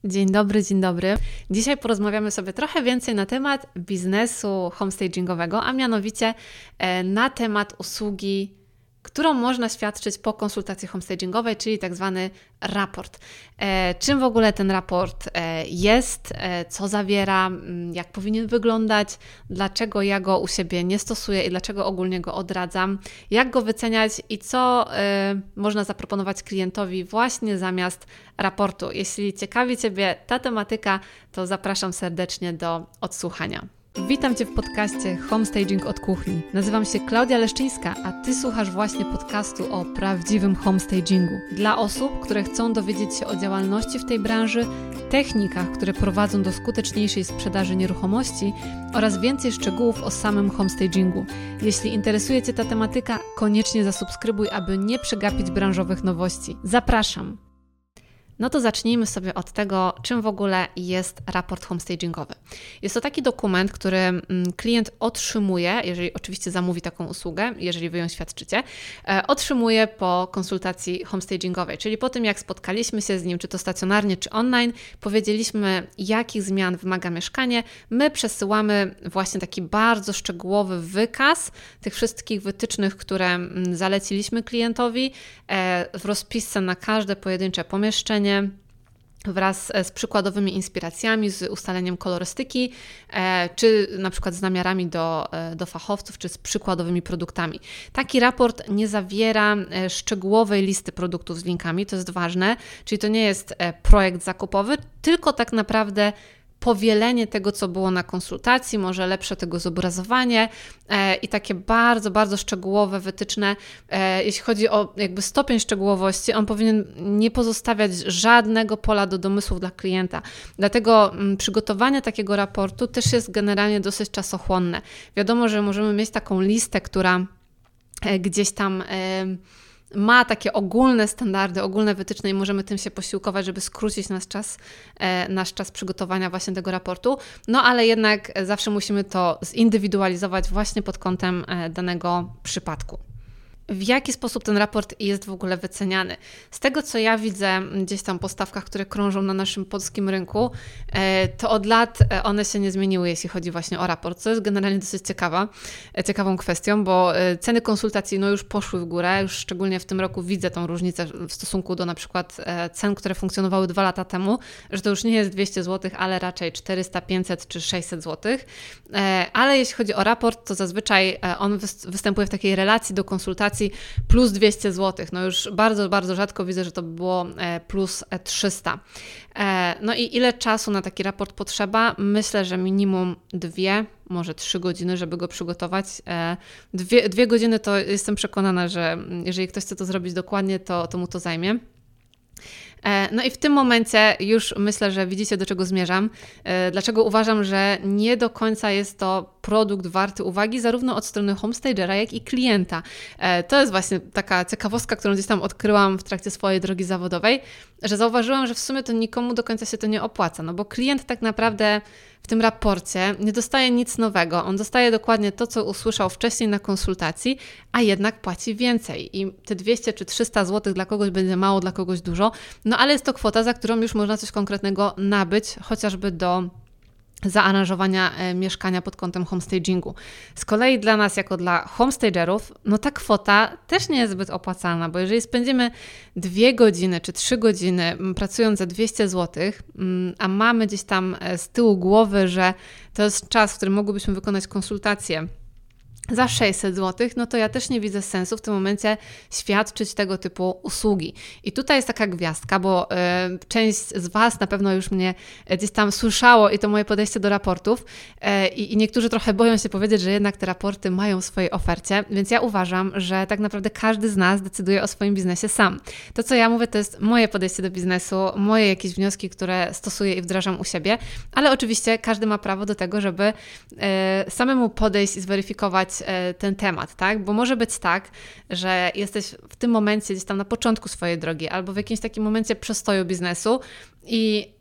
Dzień dobry, dzień dobry. Dzisiaj porozmawiamy sobie trochę więcej na temat biznesu homestagingowego, a mianowicie na temat usługi, którą można świadczyć po konsultacji homestagingowej, czyli tak zwany raport. Czym w ogóle ten raport jest, co zawiera, jak powinien wyglądać, dlaczego ja go u siebie nie stosuję i dlaczego ogólnie go odradzam, jak go wyceniać i co można zaproponować klientowi właśnie zamiast raportu. Jeśli ciekawi Ciebie ta tematyka, to zapraszam serdecznie do odsłuchania. Witam Cię w podcaście Homestaging od kuchni. Nazywam się Klaudia Leszczyńska, a Ty słuchasz właśnie podcastu o prawdziwym homestagingu. Dla osób, które chcą dowiedzieć się o działalności w tej branży, technikach, które prowadzą do skuteczniejszej sprzedaży nieruchomości oraz więcej szczegółów o samym homestagingu. Jeśli interesuje Cię ta tematyka, koniecznie zasubskrybuj, aby nie przegapić branżowych nowości. Zapraszam! No to zacznijmy sobie od tego, czym w ogóle jest raport homestagingowy. Jest to taki dokument, który klient otrzymuje, jeżeli oczywiście zamówi taką usługę, jeżeli Wy ją świadczycie, otrzymuje po konsultacji homestagingowej, czyli po tym, jak spotkaliśmy się z nim, czy to stacjonarnie, czy online, powiedzieliśmy, jakich zmian wymaga mieszkanie, my przesyłamy właśnie taki bardzo szczegółowy wykaz tych wszystkich wytycznych, które zaleciliśmy klientowi, w rozpisce na każde pojedyncze pomieszczenie, wraz z przykładowymi inspiracjami, z ustaleniem kolorystyki, czy na przykład z namiarami do fachowców, czy z przykładowymi produktami. Taki raport nie zawiera szczegółowej listy produktów z linkami, to jest ważne, czyli to nie jest projekt zakupowy, tylko tak naprawdę powielenie tego, co było na konsultacji, może lepsze tego zobrazowanie i takie bardzo, bardzo szczegółowe wytyczne. Jeśli chodzi o jakby stopień szczegółowości, on powinien nie pozostawiać żadnego pola do domysłów dla klienta. Dlatego przygotowanie takiego raportu też jest generalnie dosyć czasochłonne. Wiadomo, że możemy mieć taką listę, która gdzieś tam ma takie ogólne standardy, ogólne wytyczne i możemy tym się posiłkować, żeby skrócić nasz czas przygotowania właśnie tego raportu, no ale jednak zawsze musimy to zindywidualizować właśnie pod kątem danego przypadku. W jaki sposób ten raport jest w ogóle wyceniany? Z tego, co ja widzę gdzieś tam po stawkach, które krążą na naszym polskim rynku, to od lat one się nie zmieniły, jeśli chodzi właśnie o raport, co jest generalnie dosyć ciekawą kwestią, bo ceny konsultacji już poszły w górę, już szczególnie w tym roku widzę tą różnicę w stosunku do na przykład cen, które funkcjonowały 2 lata temu, że to już nie jest 200 zł, ale raczej 400, 500 czy 600 zł. Ale jeśli chodzi o raport, to zazwyczaj on występuje w takiej relacji do konsultacji plus 200 zł. No już bardzo, bardzo rzadko widzę, że to by było plus 300. No i ile czasu na taki raport potrzeba? Myślę, że minimum 2, może 3 godziny, żeby go przygotować. 2 godziny to jestem przekonana, że jeżeli ktoś chce to zrobić dokładnie, to mu to zajmie. No i w tym momencie już myślę, że widzicie, do czego zmierzam. Dlaczego uważam, że nie do końca jest to produkt warty uwagi zarówno od strony homestagera, jak i klienta. To jest właśnie taka ciekawostka, którą gdzieś tam odkryłam w trakcie swojej drogi zawodowej, że zauważyłam, że w sumie to nikomu do końca się to nie opłaca, no bo klient tak naprawdę w tym raporcie nie dostaje nic nowego. On dostaje dokładnie to, co usłyszał wcześniej na konsultacji, a jednak płaci więcej. I te 200 czy 300 zł dla kogoś będzie mało, dla kogoś dużo, no ale jest to kwota, za którą już można coś konkretnego nabyć, chociażby do zaaranżowania mieszkania pod kątem homestagingu. Z kolei dla nas, jako dla homestagerów, no ta kwota też nie jest zbyt opłacalna, bo jeżeli spędzimy 2 godziny czy 3 godziny pracując za 200 zł, a mamy gdzieś tam z tyłu głowy, że to jest czas, w którym mogłybyśmy wykonać konsultację za 600 zł, no to ja też nie widzę sensu w tym momencie świadczyć tego typu usługi. I tutaj jest taka gwiazdka, bo część z Was na pewno już mnie gdzieś tam słyszało i to moje podejście do raportów i niektórzy trochę boją się powiedzieć, że jednak te raporty mają w swojej ofercie, więc ja uważam, że tak naprawdę każdy z nas decyduje o swoim biznesie sam. To, co ja mówię, to jest moje podejście do biznesu, moje jakieś wnioski, które stosuję i wdrażam u siebie, ale oczywiście każdy ma prawo do tego, żeby samemu podejść i zweryfikować ten temat, tak? Bo może być tak, że jesteś w tym momencie gdzieś tam na początku swojej drogi albo w jakimś takim momencie przestoju biznesu i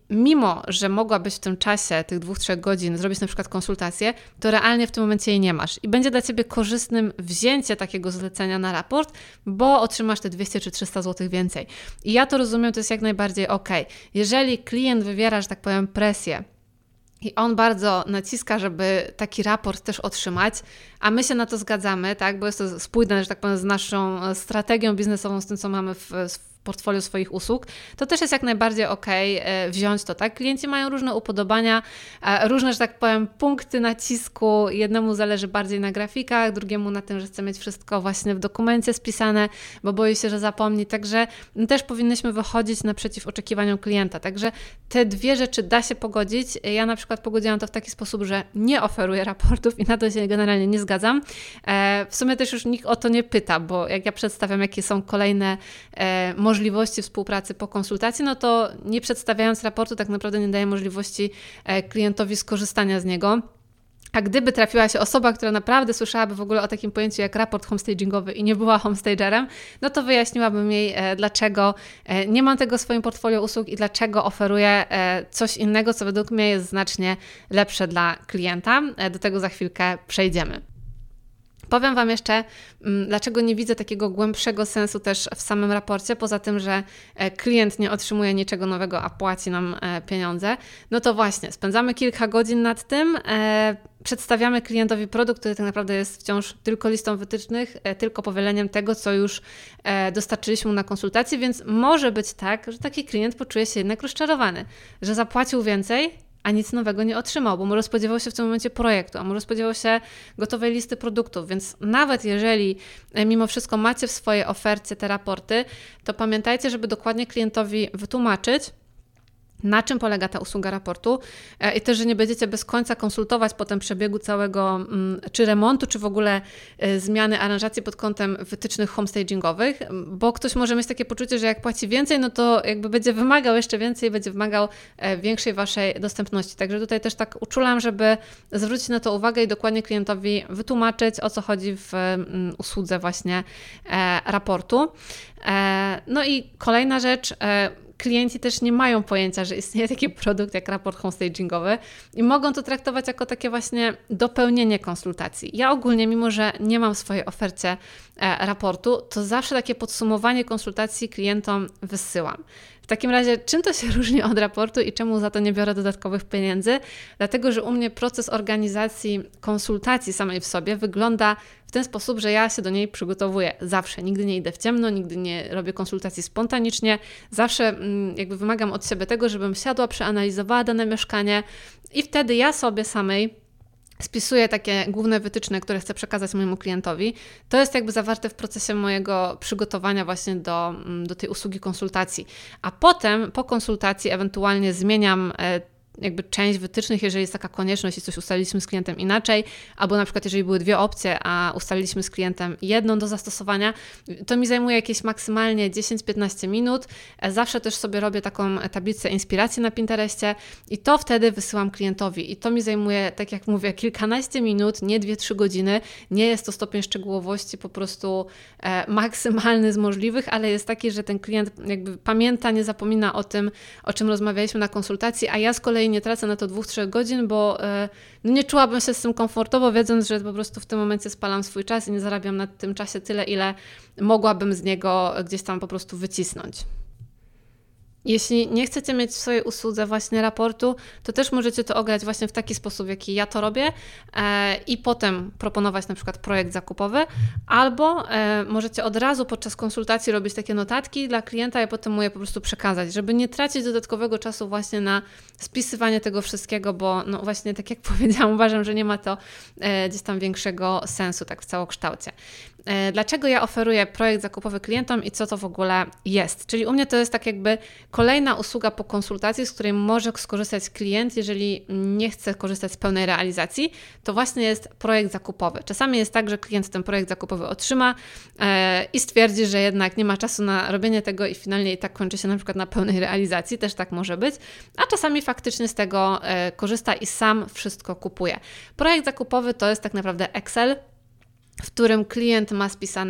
mimo że mogłabyś w tym czasie tych 2-3 godzin zrobić na przykład konsultację, to realnie w tym momencie jej nie masz. I będzie dla Ciebie korzystnym wzięcie takiego zlecenia na raport, bo otrzymasz te 200 czy 300 zł więcej. I ja to rozumiem, to jest jak najbardziej okej. Jeżeli klient wywiera, że tak powiem, presję, i on bardzo naciska, żeby taki raport też otrzymać, a my się na to zgadzamy, tak, bo jest to spójne, że tak powiem, z naszą strategią biznesową, z tym, co mamy w portfolio swoich usług, to też jest jak najbardziej okej wziąć to, tak? Klienci mają różne upodobania, różne, że tak powiem, punkty nacisku. Jednemu zależy bardziej na grafikach, drugiemu na tym, że chce mieć wszystko właśnie w dokumencie spisane, bo boi się, że zapomni. Także też powinnyśmy wychodzić naprzeciw oczekiwaniom klienta. Także te dwie rzeczy da się pogodzić. Ja na przykład pogodziłam to w taki sposób, że nie oferuję raportów i na to się generalnie nie zgadzam. W sumie też już nikt o to nie pyta, bo jak ja przedstawiam, jakie są kolejne możliwości współpracy po konsultacji, no to nie przedstawiając raportu tak naprawdę nie daje możliwości klientowi skorzystania z niego. A gdyby trafiła się osoba, która naprawdę słyszałaby w ogóle o takim pojęciu jak raport homestagingowy i nie była homestagerem, no to wyjaśniłabym jej, dlaczego nie mam tego w swoim portfolio usług i dlaczego oferuję coś innego, co według mnie jest znacznie lepsze dla klienta. Do tego za chwilkę przejdziemy. Powiem Wam jeszcze, dlaczego nie widzę takiego głębszego sensu też w samym raporcie, poza tym, że klient nie otrzymuje niczego nowego, a płaci nam pieniądze. No to właśnie, spędzamy kilka godzin nad tym, przedstawiamy klientowi produkt, który tak naprawdę jest wciąż tylko listą wytycznych, tylko powieleniem tego, co już dostarczyliśmy mu na konsultacji, więc może być tak, że taki klient poczuje się jednak rozczarowany, że zapłacił więcej, a nic nowego nie otrzymał, bo może spodziewał się w tym momencie projektu, a może spodziewał się gotowej listy produktów, więc nawet jeżeli mimo wszystko macie w swojej ofercie te raporty, to pamiętajcie, żeby dokładnie klientowi wytłumaczyć, na czym polega ta usługa raportu i też, że nie będziecie bez końca konsultować potem przebiegu całego czy remontu, czy w ogóle zmiany aranżacji pod kątem wytycznych homestagingowych, bo ktoś może mieć takie poczucie, że jak płaci więcej, no to jakby będzie wymagał jeszcze więcej, będzie wymagał większej Waszej dostępności. Także tutaj też tak uczulam, żeby zwrócić na to uwagę i dokładnie klientowi wytłumaczyć, o co chodzi w usłudze właśnie raportu. No i kolejna rzecz, klienci też nie mają pojęcia, że istnieje taki produkt jak raport homestagingowy i mogą to traktować jako takie właśnie dopełnienie konsultacji. Ja ogólnie, mimo że nie mam w swojej ofercie raportu, to zawsze takie podsumowanie konsultacji klientom wysyłam. W takim razie, czym to się różni od raportu i czemu za to nie biorę dodatkowych pieniędzy? Dlatego, że u mnie proces organizacji konsultacji samej w sobie wygląda w ten sposób, że ja się do niej przygotowuję zawsze. Nigdy nie idę w ciemno, nigdy nie robię konsultacji spontanicznie. Zawsze jakby wymagam od siebie tego, żebym siadła, przeanalizowała dane mieszkanie i wtedy ja sobie samej spisuję takie główne wytyczne, które chcę przekazać mojemu klientowi. To jest jakby zawarte w procesie mojego przygotowania właśnie do tej usługi konsultacji. A potem po konsultacji ewentualnie zmieniam jakby część wytycznych, jeżeli jest taka konieczność i coś ustaliliśmy z klientem inaczej, albo na przykład jeżeli były dwie opcje, a ustaliliśmy z klientem jedną do zastosowania, to mi zajmuje jakieś maksymalnie 10-15 minut. Zawsze też sobie robię taką tablicę inspiracji na Pinterestie i to wtedy wysyłam klientowi i to mi zajmuje, tak jak mówię, kilkanaście minut, nie 2-3 godziny. Nie jest to stopień szczegółowości po prostu maksymalny z możliwych, ale jest taki, że ten klient jakby pamięta, nie zapomina o tym, o czym rozmawialiśmy na konsultacji, a ja z kolei nie tracę na to 2-3 godzin, bo nie czułabym się z tym komfortowo, wiedząc, że po prostu w tym momencie spalam swój czas i nie zarabiam na tym czasie tyle, ile mogłabym z niego gdzieś tam po prostu wycisnąć. Jeśli nie chcecie mieć w swojej usłudze właśnie raportu, to też możecie to ograć właśnie w taki sposób, w jaki ja to robię i potem proponować na przykład projekt zakupowy, albo możecie od razu podczas konsultacji robić takie notatki dla klienta i potem mu je po prostu przekazać, żeby nie tracić dodatkowego czasu właśnie na spisywanie tego wszystkiego, bo no właśnie tak jak powiedziałam, uważam, że nie ma to gdzieś tam większego sensu tak w całokształcie. Dlaczego ja oferuję projekt zakupowy klientom i co to w ogóle jest? Czyli u mnie to jest tak jakby kolejna usługa po konsultacji, z której może skorzystać klient, jeżeli nie chce korzystać z pełnej realizacji, to właśnie jest projekt zakupowy. Czasami jest tak, że klient ten projekt zakupowy otrzyma i stwierdzi, że jednak nie ma czasu na robienie tego i finalnie i tak kończy się na przykład na pełnej realizacji, też tak może być, a czasami faktycznie z tego korzysta i sam wszystko kupuje. Projekt zakupowy to jest tak naprawdę Excel, w którym klient ma spisane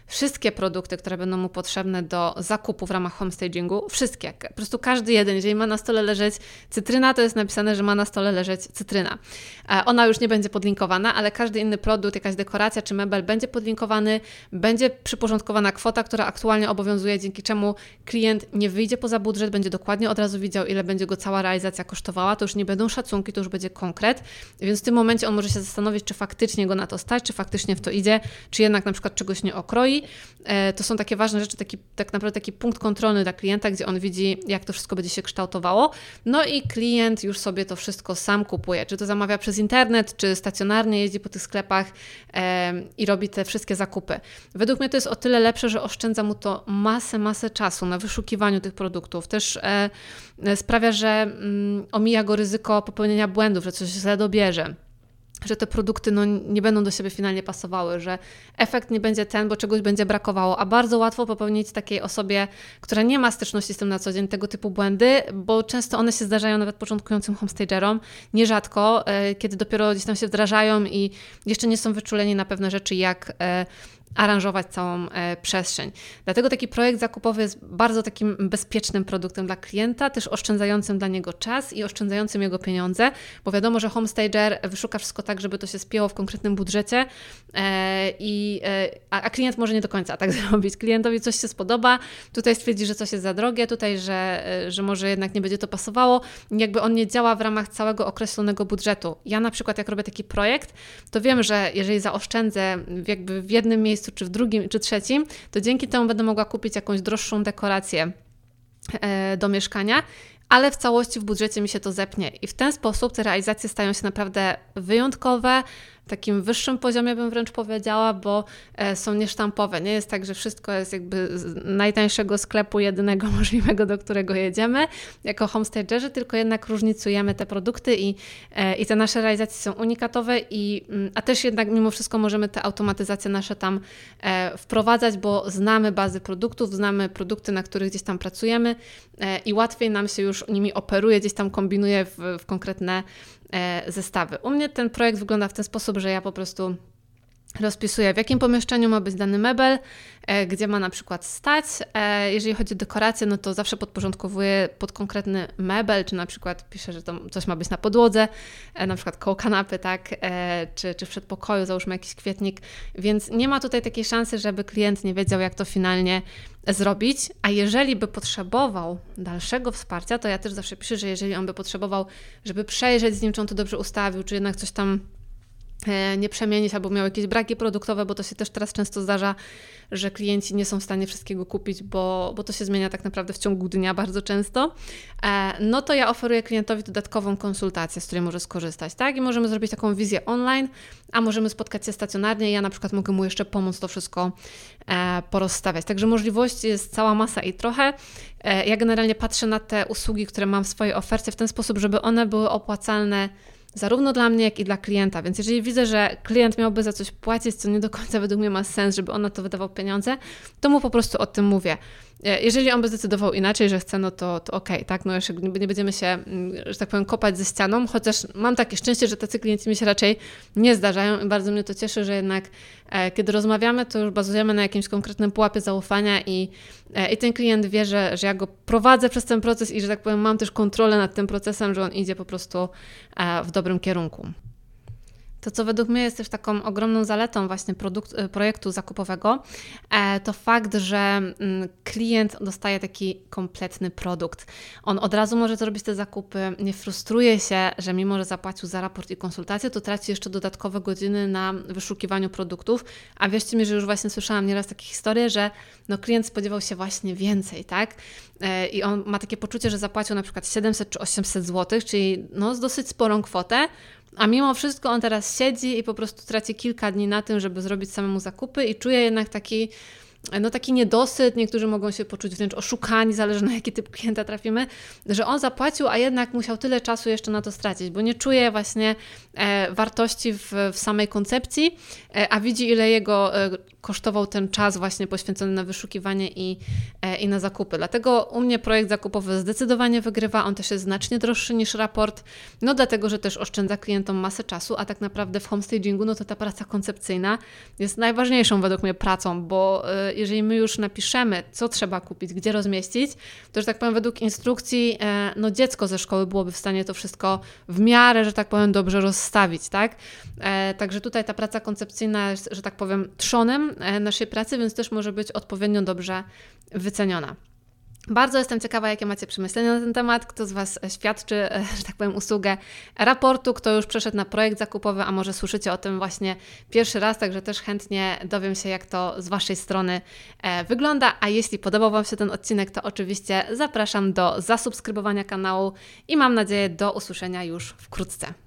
wszystkie produkty, które będą mu potrzebne do zakupu w ramach homestagingu, wszystkie, po prostu każdy jeden. Jeżeli ma na stole leżeć cytryna, to jest napisane, że ma na stole leżeć cytryna. Ona już nie będzie podlinkowana, ale każdy inny produkt, jakaś dekoracja czy mebel będzie podlinkowany, będzie przyporządkowana kwota, która aktualnie obowiązuje, dzięki czemu klient nie wyjdzie poza budżet, będzie dokładnie od razu widział, ile będzie go cała realizacja kosztowała. To już nie będą szacunki, to już będzie konkret, więc w tym momencie on może się zastanowić, czy faktycznie go na to stać, czy faktycznie w to idzie, czy jednak na przykład czegoś nie okroi. To są takie ważne rzeczy, tak naprawdę taki punkt kontrolny dla klienta, gdzie on widzi, jak to wszystko będzie się kształtowało. No i klient już sobie to wszystko sam kupuje, czy to zamawia przez internet, czy stacjonarnie jeździ po tych sklepach i robi te wszystkie zakupy. Według mnie to jest o tyle lepsze, że oszczędza mu to masę czasu na wyszukiwaniu tych produktów. Też sprawia, że omija go ryzyko popełnienia błędów, że coś źle dobierze, że te produkty nie będą do siebie finalnie pasowały, że efekt nie będzie ten, bo czegoś będzie brakowało, a bardzo łatwo popełnić takiej osobie, która nie ma styczności z tym na co dzień, tego typu błędy, bo często one się zdarzają nawet początkującym homestagerom, nierzadko, kiedy dopiero gdzieś tam się wdrażają i jeszcze nie są wyczuleni na pewne rzeczy, jak aranżować całą przestrzeń. Dlatego taki projekt zakupowy jest bardzo takim bezpiecznym produktem dla klienta, też oszczędzającym dla niego czas i oszczędzającym jego pieniądze, bo wiadomo, że homestager wyszuka wszystko tak, żeby to się spięło w konkretnym budżecie, a klient może nie do końca tak zrobić. Klientowi coś się spodoba, tutaj stwierdzi, że coś jest za drogie, tutaj, że może jednak nie będzie to pasowało. Jakby on nie działa w ramach całego określonego budżetu. Ja na przykład jak robię taki projekt, to wiem, że jeżeli zaoszczędzę jakby w jednym miejscu, czy w drugim, czy trzecim, to dzięki temu będę mogła kupić jakąś droższą dekorację do mieszkania, ale w całości w budżecie mi się to zepnie. I w ten sposób te realizacje stają się naprawdę wyjątkowe, w takim wyższym poziomie bym wręcz powiedziała, bo są niesztampowe. Nie jest tak, że wszystko jest jakby z najtańszego sklepu, jedynego możliwego, do którego jedziemy jako homestagerzy, tylko jednak różnicujemy te produkty i te nasze realizacje są unikatowe, a też jednak mimo wszystko możemy te automatyzacje nasze tam wprowadzać, bo znamy bazy produktów, znamy produkty, na których gdzieś tam pracujemy i łatwiej nam się już nimi operuje, gdzieś tam kombinuje w konkretne zestawy. U mnie ten projekt wygląda w ten sposób, że ja po prostu rozpisuję, w jakim pomieszczeniu ma być dany mebel, gdzie ma na przykład stać. Jeżeli chodzi o dekorację, no to zawsze podporządkowuję pod konkretny mebel, czy na przykład piszę, że to coś ma być na podłodze, na przykład koło kanapy, tak, czy w przedpokoju, załóżmy jakiś kwietnik, więc nie ma tutaj takiej szansy, żeby klient nie wiedział, jak to finalnie zrobić, a jeżeli by potrzebował dalszego wsparcia, to ja też zawsze piszę, że jeżeli on by potrzebował, żeby przejrzeć z nim, czy on to dobrze ustawił, czy jednak coś tam nie przemienić albo miał jakieś braki produktowe, bo to się też teraz często zdarza, że klienci nie są w stanie wszystkiego kupić, bo to się zmienia tak naprawdę w ciągu dnia bardzo często, no to ja oferuję klientowi dodatkową konsultację, z której może skorzystać, tak? I możemy zrobić taką wizję online, a możemy spotkać się stacjonarnie i ja na przykład mogę mu jeszcze pomóc to wszystko porozstawiać. Także możliwości jest cała masa i trochę. Ja generalnie patrzę na te usługi, które mam w swojej ofercie w ten sposób, żeby one były opłacalne zarówno dla mnie, jak i dla klienta. Więc jeżeli widzę, że klient miałby za coś płacić, co nie do końca według mnie ma sens, żeby on na to wydawał pieniądze, to mu po prostu o tym mówię. Jeżeli on by zdecydował inaczej, że chce, no to okej, tak? No jeszcze nie będziemy się, że tak powiem, kopać ze ścianą, chociaż mam takie szczęście, że tacy klienci mi się raczej nie zdarzają i bardzo mnie to cieszy, że jednak kiedy rozmawiamy, to już bazujemy na jakimś konkretnym pułapie zaufania i ten klient wie, że ja go prowadzę przez ten proces i, że tak powiem, mam też kontrolę nad tym procesem, że on idzie po prostu w dobrym kierunku. To, co według mnie jest też taką ogromną zaletą właśnie projektu zakupowego, to fakt, że klient dostaje taki kompletny produkt. On od razu może zrobić te zakupy, nie frustruje się, że mimo, że zapłacił za raport i konsultację, to traci jeszcze dodatkowe godziny na wyszukiwaniu produktów, a wierzcie mi, że już właśnie słyszałam nieraz takie historie, że klient spodziewał się właśnie więcej, tak? I on ma takie poczucie, że zapłacił na przykład 700 czy 800 zł, czyli z dosyć sporą kwotę, a mimo wszystko on teraz siedzi i po prostu traci kilka dni na tym, żeby zrobić samemu zakupy i czuje jednak taki niedosyt, niektórzy mogą się poczuć wręcz oszukani, zależy na jaki typ klienta trafimy, że on zapłacił, a jednak musiał tyle czasu jeszcze na to stracić, bo nie czuje właśnie wartości w samej koncepcji, a widzi, ile jego kosztował ten czas właśnie poświęcony na wyszukiwanie i na zakupy. Dlatego u mnie projekt zakupowy zdecydowanie wygrywa, on też jest znacznie droższy niż raport, no dlatego, że też oszczędza klientom masę czasu, a tak naprawdę w homestagingu, no to ta praca koncepcyjna jest najważniejszą według mnie pracą, bo jeżeli my już napiszemy, co trzeba kupić, gdzie rozmieścić, to, że tak powiem, według instrukcji, no dziecko ze szkoły byłoby w stanie to wszystko w miarę, że tak powiem, dobrze rozstawić, tak? Także tutaj ta praca koncepcyjna jest, że tak powiem, trzonem naszej pracy, więc też może być odpowiednio dobrze wyceniona. Bardzo jestem ciekawa, jakie macie przemyślenia na ten temat, kto z Was świadczy, że tak powiem, usługę raportu, kto już przeszedł na projekt zakupowy, a może słyszycie o tym właśnie pierwszy raz, także też chętnie dowiem się, jak to z Waszej strony wygląda, a jeśli podobał Wam się ten odcinek, to oczywiście zapraszam do zasubskrybowania kanału i mam nadzieję do usłyszenia już wkrótce.